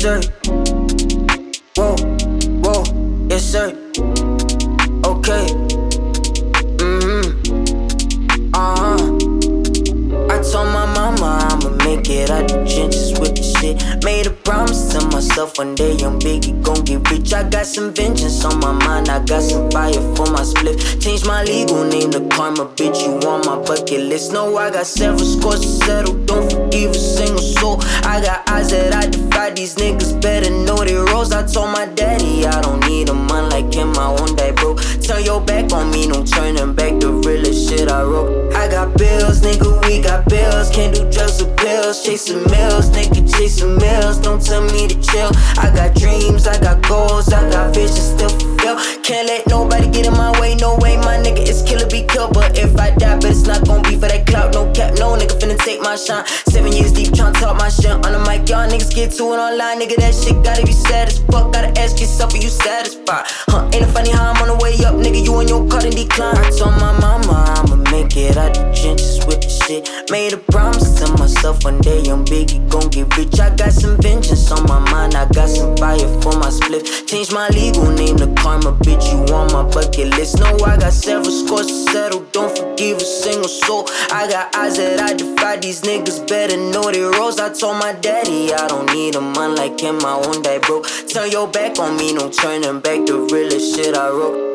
sir. Whoa, whoa, yes, sir. Okay. I told my mama I'ma make it out the trenches with the shit. Made a promise to myself one day young Biggie gon' get rich. I got some vengeance on my mind, I got some fire for my split. Change my legal name to Karma, bitch, you on my bucket list. No, I got several scores to settle, don't forgive a single soul. I got eyes that I defy, these niggas better know their roles. I told my daddy I don't need a man like him, I won't die broke. Turn your back on me, no turning back, the realest shit I wrote. I got bills, nigga, we got bills. Can't do drugs or pills, chasing mills, nigga, chasing mills. Don't tell me to chill. I got dreams, I got goals, I got visions still fulfill. Can't let nobody get in my way, no way, my nigga, it's kill or be killed. But if I die, but it's not gon' be for that clout, no cap, no nigga finna take my shine. 7 years deep, tryna talk my shit on the mic, y'all niggas get to it online, nigga, that shit gotta be sad as fuck. Gotta ask yourself, are you satisfied? Ain't it funny how I'm on the way up, nigga, you on your card and decline. I told my mama I'ma make it out the trenches with the shit. Made a promise to myself one day young Biggie gon' get rich. I got some vengeance on my mind, I got some fire for my split. Change my legal name to Karma, bitch, you on my bucket list. No, I got several scores to settle, don't forgive a single soul. I got eyes that I defy, these niggas better know their roles. I told my daddy I don't need a man like him, I won't die broke. Turn your back on me, no turning back, the realest shit I wrote.